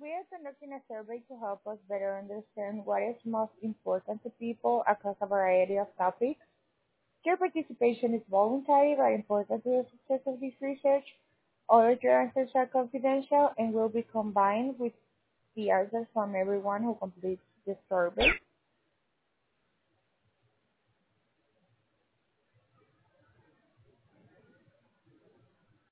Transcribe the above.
We are conducting a survey to help us better understand what is most important to people across a variety of topics. Your participation is voluntary but important to the success of this research. All of your answers are confidential and will be combined with the answers from everyone who completes the survey.